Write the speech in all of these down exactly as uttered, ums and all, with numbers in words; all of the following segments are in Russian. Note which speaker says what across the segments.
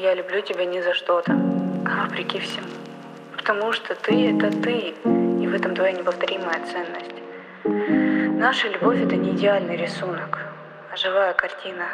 Speaker 1: Я люблю тебя не за что-то, а вопреки всему. Потому что ты — это ты, и в этом твоя неповторимая ценность. Наша любовь — это не идеальный рисунок, а живая картина.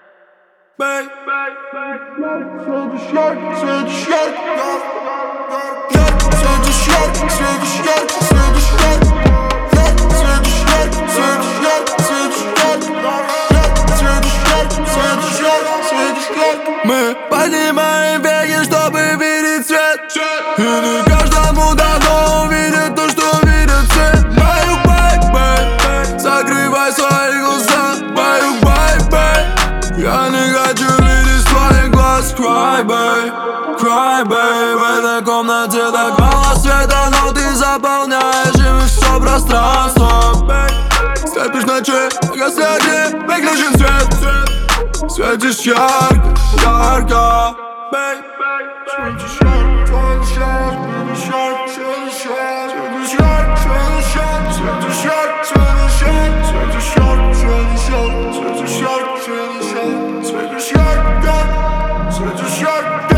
Speaker 2: Мы поднимаем веки, чтобы видеть свет. И не каждому дано увидеть то, что видят все. Баю, бай, бай, закрывай свои глаза. Баю, бай, бай, я не хочу видеть твоих глаз. Cry, бай, cry, бай. В этой комнате так мало света, но ты заполняешь им все пространство. Слепишь ночи, если огни, выключен свет. Светишь ярко, ярко, бэй. Светишь ярко, светишь ярко, светишь ярко, светишь ярко, светишь ярко, светишь ярко, светишь ярко, светишь ярко, светишь ярко, светишь ярко, светишь ярко,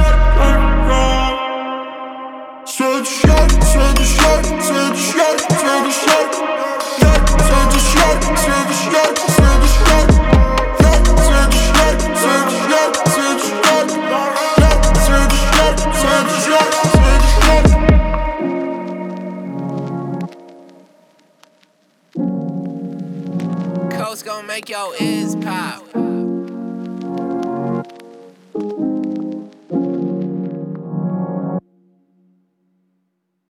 Speaker 2: светишь ярко, светишь ярко, светишь ярко, светишь ярко, светишь ярко, светишь ярко, светишь ярко.
Speaker 3: Coast gon' make your ears pop.